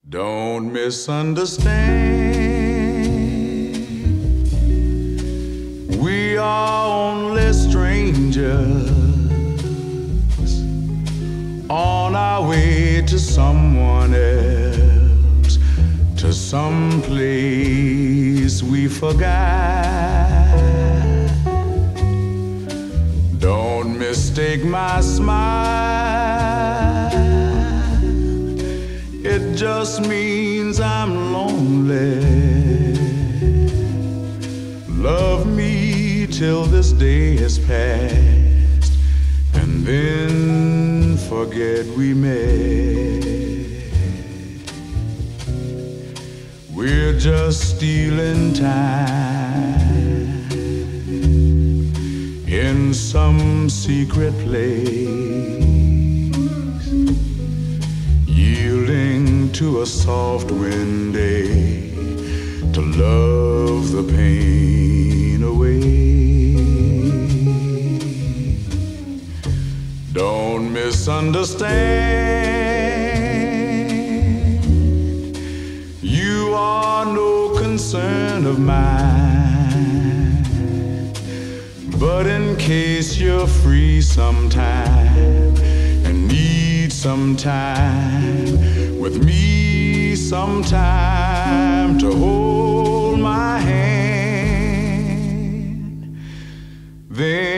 Don't misunderstand. We are only strangers on our way to someone else, to some place we forgot. Don't mistake my smile. It just means I'm lonely. Love me till this day has passed, and then forget we met. We're just stealing time in some secret place, yielding to a soft wind day to love the pain away. Don't misunderstand. You are no concern of mine, but in case you're free sometime and need some time with me, sometime to hold my hand, then